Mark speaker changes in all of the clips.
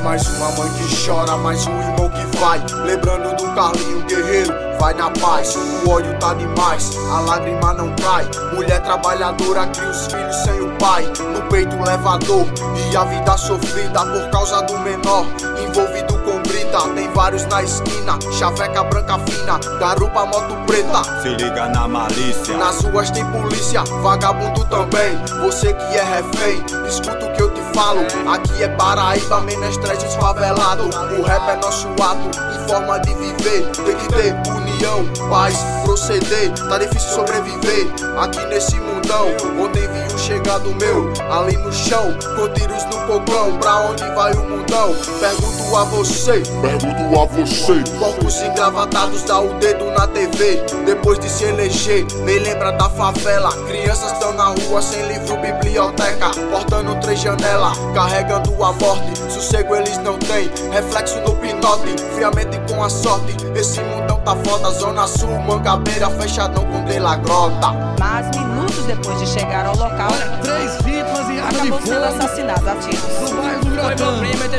Speaker 1: Mais uma mãe que chora, mais um irmão que vai. Lembrando do Carlinho guerreiro, vai na paz. O ódio tá demais, a lágrima não cai. Mulher trabalhadora cria os filhos sem o pai. No peito leva dor e a vida sofrida por causa do menor envolvido com brita. Tem vários na esquina, chaveca branca fina, garupa, moto preta.
Speaker 2: Se liga na malícia.
Speaker 1: Nas ruas tem polícia, vagabundo também. Você que é refém, escuta o que eu te falo. Aqui é Paraíba, menestrés desfavelado. O rap é nosso ato e forma de viver. Tem que ter união, paz, proceder. Tá difícil sobreviver aqui nesse mundão. Ontem vi um chegado meu ali no chão, com tiros no cocão. Pra onde vai o mundão? Pergunto a você. Poucos engravatados dá o dedo na TV. Depois de se eleger, nem lembra da favela. Crianças estão na rua sem livro, biblioteca, portando 3 janelas, carregando a morte. Sossego eles não têm, reflexo no pinote, friamente com a sorte. Esse mundão tá foda, Zona Sul, Mangabeira, fechadão com De La Grota.
Speaker 3: Mas minutos depois de chegar ao local,
Speaker 4: 3 vítimas e arma de
Speaker 3: acabou sendo
Speaker 4: fogo
Speaker 3: assassinado a tiros.
Speaker 4: no bairro do Gratão.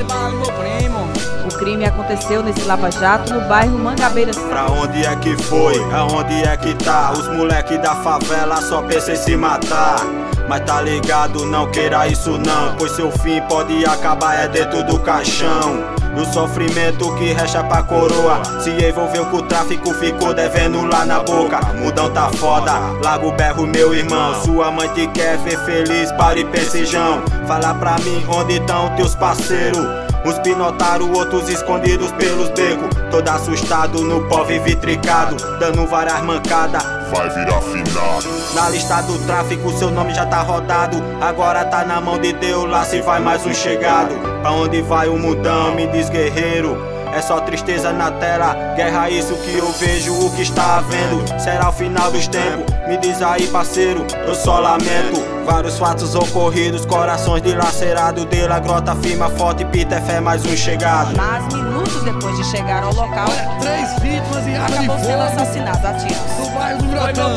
Speaker 3: O crime aconteceu nesse lava-jato no bairro Mangabeiras.
Speaker 2: Pra onde é que foi? Aonde é que tá? Os moleque da favela só pensam em se matar. Mas tá ligado, não queira isso não, pois seu fim pode acabar é dentro do caixão. E o sofrimento que resta pra coroa se envolveu com o tráfico, ficou devendo lá na boca. Mudão tá foda, larga o berro meu irmão. Sua mãe te quer ver feliz, para e pensejão. Fala pra mim onde tão teus parceiros. Uns pinotaram, outros escondidos pelos becos. Todo assustado no pó vitricado, dando várias mancadas.
Speaker 5: Vai virar finado.
Speaker 2: Na lista do tráfico seu nome já tá rodado. Agora tá na mão de Deus, lá se vai mais um chegado. Pra onde vai o mundão, me diz guerreiro. É só tristeza na tela, guerra isso que eu vejo, o que está havendo. Será o final dos tempos, me diz aí parceiro, eu só lamento. Vários fatos ocorridos, corações dilacerados. De La Grota firma forte, Peter Fé mais um chegado.
Speaker 3: Mas minutos depois de chegar ao local,
Speaker 4: 3 vítimas e arma de
Speaker 3: acabou sendo
Speaker 4: fogo
Speaker 3: assassinado a tiros.
Speaker 4: no bairro do Gratão.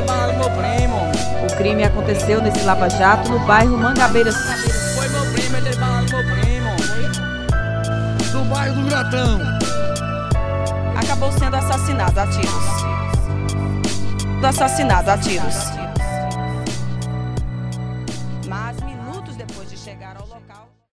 Speaker 3: O crime aconteceu nesse lava-jato no bairro Mangabeiras.
Speaker 4: No bairro do Gratão.
Speaker 3: Acabou sendo assassinado a tiros. Mas minutos depois de chegar ao local,